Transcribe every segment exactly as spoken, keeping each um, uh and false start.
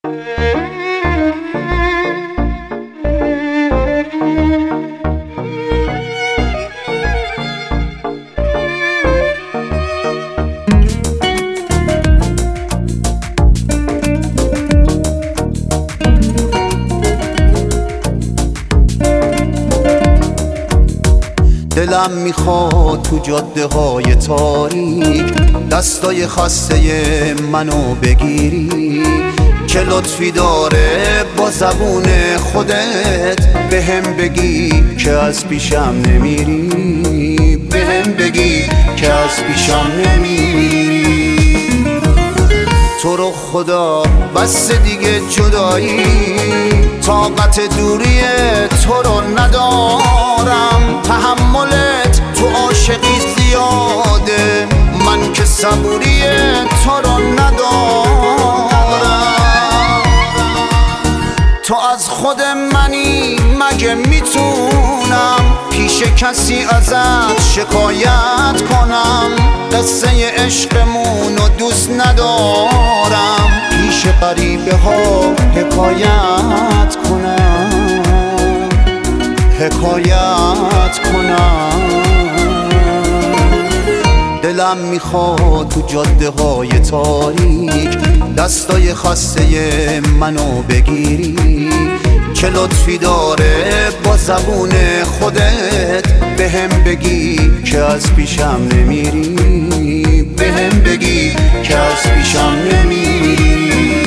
دلم میخواد تو جاده های تاریک دستای خسته منو بگیری، چه لطفی داره با زبون خودت بهم بگی که از پیشم نمیری، بهم بگی که از پیشم نمیری. تو رو خدا بس دیگه جدایی، طاقت دوری تو رو ندارم، تحملت تو عاشقی زیاده، من که صبوری تو رو ندارم. تو از خود منی مگه میتونم پیش کسی ازت شکایت کنم؟ قصه عشقمون رو دوست ندارم پیش غریبه ها حکایت کنم، حکایت کنم. دلم میخواد تو جاده های تاریک دستای خسته منو بگیری، چه لطفی داره با زبون خودت بهم بگی که از پیشم نمیری، بهم بگی که از پیشم نمیری.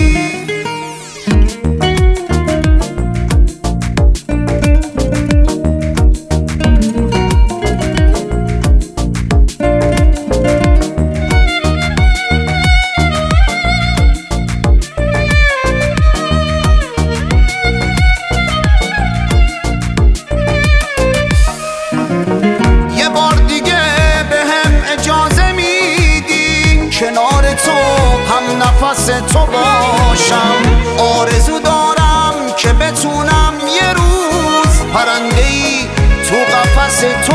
کنار تو هم نفس تو باشم، آرزو دارم که بتونم یه روز پرنده‌ای تو قفس تو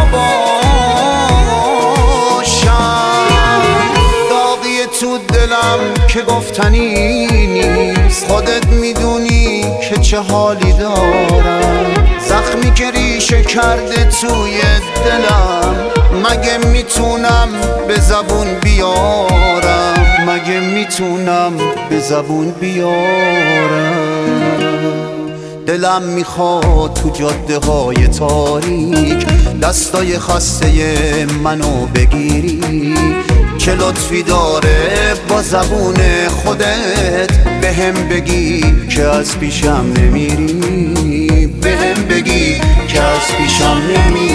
باشم. داغی تو دلم که گفتنی نیست، خودت میدونی که چه حالی دارم، زخمی که ریشه کرده توی دلم مگه میتونم به زبون بیارم، مگه میتونم به زبون بیارم. دلم میخواد تو جاده های تاریک دستای خسته منو بگیری، چه لطفی داره با زبون خودت بهم بگی که از پیشم نمیری، بهم بگی که از پیشم نمیری.